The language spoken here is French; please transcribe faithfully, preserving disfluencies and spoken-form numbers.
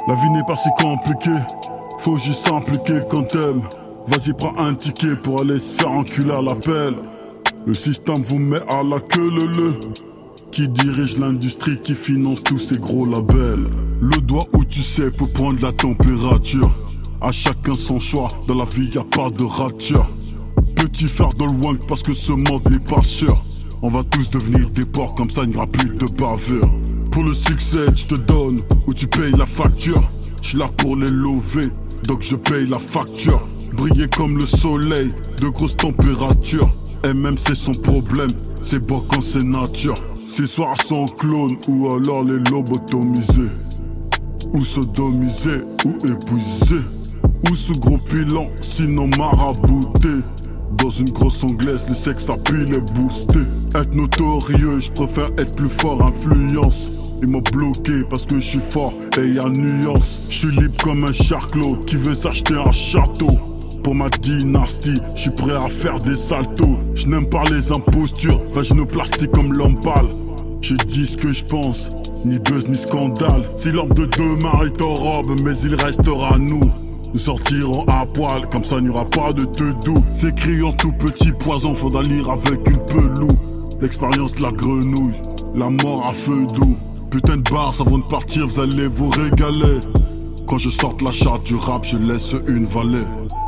La vie n'est pas si compliquée, faut juste s'impliquer quand t'aimes. Vas-y prends un ticket pour aller se faire enculer à l'appel. Le système vous met à la queue le le. Qui dirige l'industrie, qui finance tous ces gros labels. Le doigt où tu sais pour prendre la température. À chacun son choix, dans la vie y a pas de rature. Petit faire de loin parce que ce monde n'est pas sûr. On va tous devenir des porcs, comme ça il n'y aura plus de bavure. Pour le succès tu te donnes ou tu payes la facture. Je suis là pour les lever, donc je paye la facture. Briller comme le soleil, de grosses températures. Et même c'est son problème, c'est beau quand c'est nature. Ces soirs sans clone ou alors les lobotomisés. Ou sodomisés ou épuisés. Ou sous gros pilon, sinon marabouté. Dans une grosse anglaise, le sexe à pile est boosté. Être notorieux, je préfère être plus fort, influence. Ils m'ont bloqué parce que je suis fort et y'a nuance. Je suis libre comme un charclos qui veut s'acheter un château. Pour ma dynastie, je suis prêt à faire des saltos. Je n'aime pas les impostures, vaginoplastie comme l'empale. Je dis ce que je pense, ni buzz ni scandale. Si l'homme de demain est en robe, mais il restera nous. Nous sortirons à poil, comme ça il n'y aura pas de teudou. C'est écrit en tout petit poison, faudra lire avec une pelou. L'expérience de la grenouille, la mort à feu doux. Putain de barres avant de partir, vous allez vous régaler. Quand je sorte la charte du rap, je laisse une vallée.